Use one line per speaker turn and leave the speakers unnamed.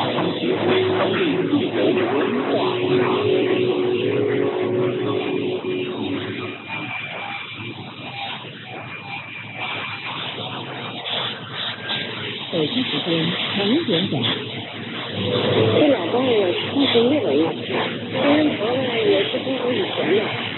他们学会当地自有文化差异。
北京时间2点整。
这老公也是26了呀，跟人头呢也是不如以前了。